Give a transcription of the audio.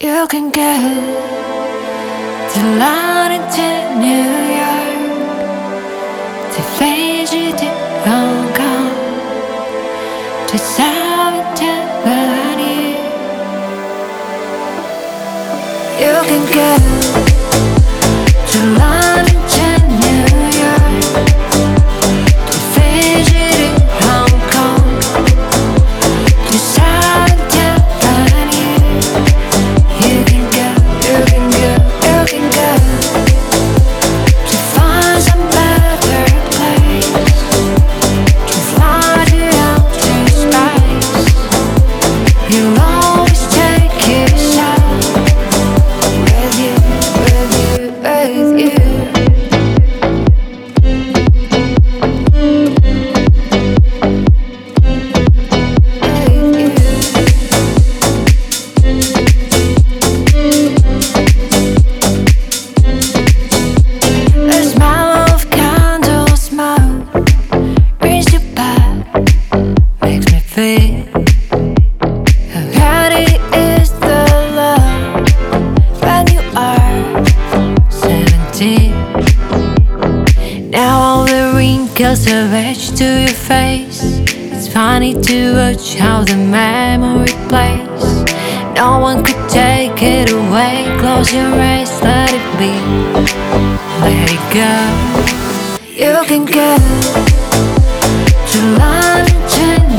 You can go to London, to New York, to Fiji, to Hong Kong, to South Germany. You can go to London, to New York, to Fiji, to Hong Kong, to South Germany. You can go, you can go, you can go to find some better place, to fly to outer space. You'll always take yourself with you, with you, with you. The smell of candle smoke brings you back, makes me feel how ready is the love when you are 17. Now all the wrinkles are etched to your face. It's funny to watch how the memory plays. No one could take it away. Close your eyes, let it be, let it go. You can go to London,